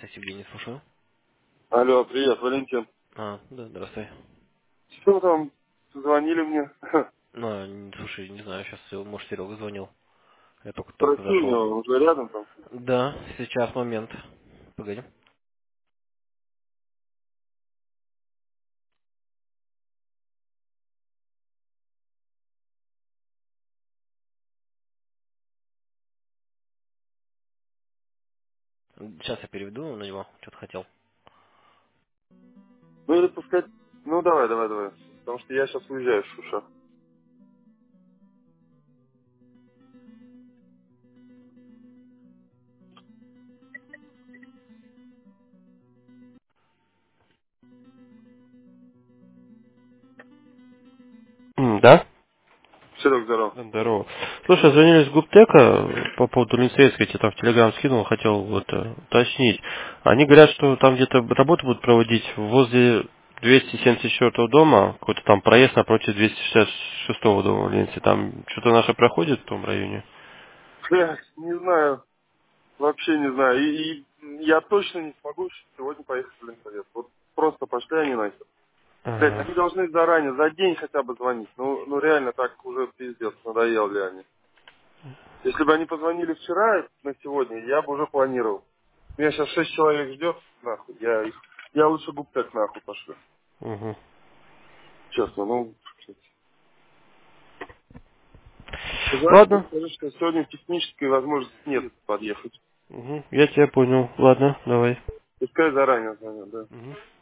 Так, Евгений, слушаю. Алло, привет, Валентин. Да, здравствуй. Что там? Звонили мне? Слушай, не знаю, сейчас, может, Серега звонил. Я только Спроси у зашел. него, уже рядом там. Да, сейчас момент. Погоди. Сейчас я переведу на него, что-то хотел. Ну или пускай... Ну давай. Потому что я сейчас уезжаю в Шуша. Да? Серег, здорово. Здорово. Слушай, звонили с Губтека по поводу Линсейска, я тебе там в Телеграм скинул, хотел вот уточнить. Они говорят, что там где-то работу будут проводить возле 274 дома, какой-то там проезд напротив 266 дома в Ленсе. Там что-то наше проходит в том районе? Блядь, не знаю, вообще не знаю. И я точно не смогу сегодня поехать в Ленсовет. Вот просто пошли они нахер. Блядь, Ага. они должны заранее, за день хотя бы звонить. Ну реально так уже пиздец, надоели они. Если бы они позвонили вчера на сегодня, я бы уже планировал. Меня сейчас 6 человек ждет, нахуй. Я лучше Губтек нахуй пошлю. Угу. Честно, ну, позвони, Ладно. скажи, что сегодня технической возможности нет подъехать. Угу. Я тебя понял. Ладно, давай. Пускай заранее звонят, да. Угу.